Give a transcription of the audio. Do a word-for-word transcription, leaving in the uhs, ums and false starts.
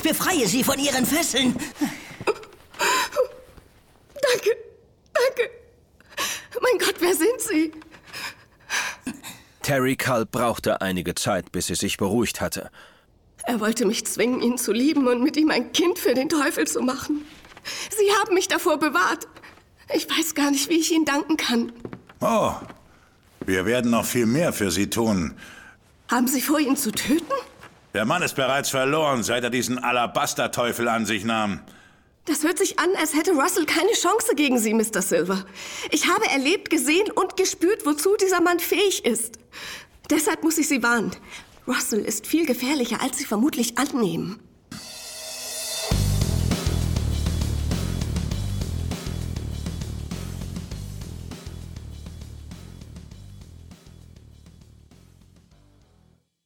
Befreie sie von ihren Fesseln. Danke, danke. Mein Gott, wer sind Sie? Terry Culp brauchte einige Zeit, bis sie sich beruhigt hatte. Er wollte mich zwingen, ihn zu lieben und mit ihm ein Kind für den Teufel zu machen. Sie haben mich davor bewahrt. Ich weiß gar nicht, wie ich Ihnen danken kann. Oh, wir werden noch viel mehr für Sie tun. Haben Sie vor, ihn zu töten? Der Mann ist bereits verloren, seit er diesen Alabaster-Teufel an sich nahm. Das hört sich an, als hätte Russell keine Chance gegen Sie, Mister Silver. Ich habe erlebt, gesehen und gespürt, wozu dieser Mann fähig ist. Deshalb muss ich Sie warnen. Russell ist viel gefährlicher, als Sie vermutlich annehmen.